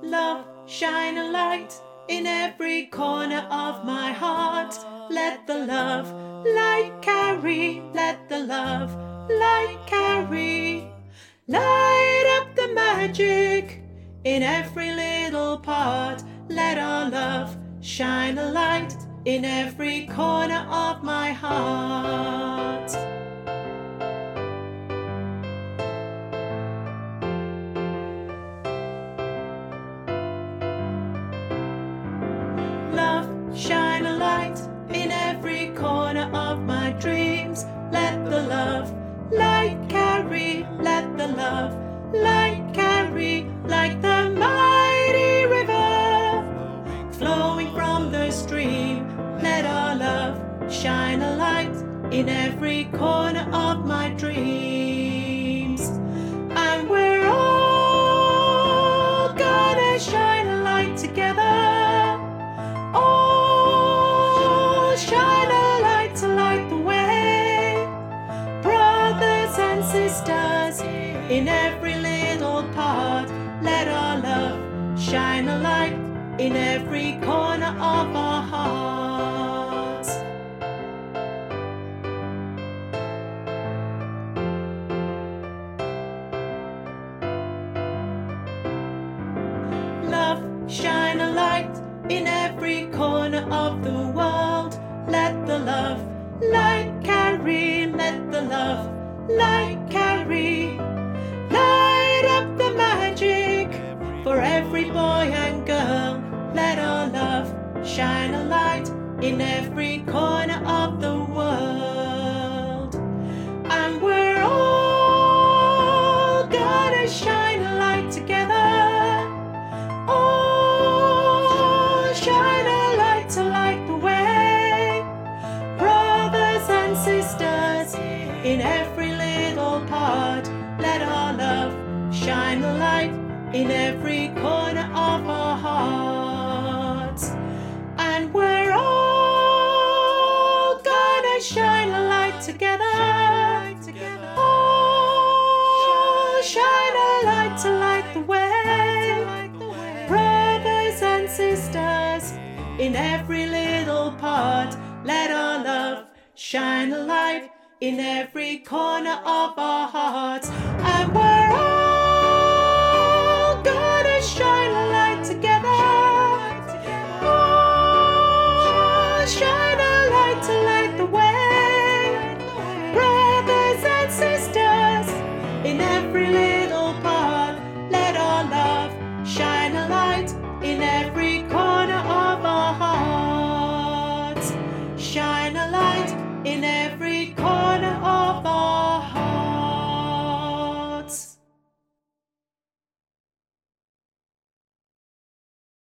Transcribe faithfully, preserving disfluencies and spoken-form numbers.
Love, shine a light in every corner of my heart. Let the love light carry, let the love light carry. Light up the magic in every little part. Let our love shine a light in every corner of my heart. Love, shine a light in every corner of my dreams. Let the love light carry, let the love light carry. Like the mighty river flowing from the stream, let our love shine a light in every corner of my dreams. And we're all gonna shine a light together. Oh, shine a light to light the way. Brothers and sisters, in every little part, let our love shine a light in every corner of our hearts. Love, shine a light in every corner of the world. Let the love light carry, let the love light carry. Light up the magic for every boy and girl. Let our love shine a light in every corner of the world. And we're all gonna shine a light together. Oh, shine a light to light the way. Brothers and sisters, in every little part, let our love shine a light in every corner of our hearts. And we're all gonna shine a light together. Oh, shine a light to light the way. Brothers and sisters, in every little part, let our love shine a light in every corner of our hearts. And we're all gonna shine a light together. Oh, shine a light to light the way. Brothers and sisters, in every little part, let our love shine a light in every corner of our hearts. Shine a light in every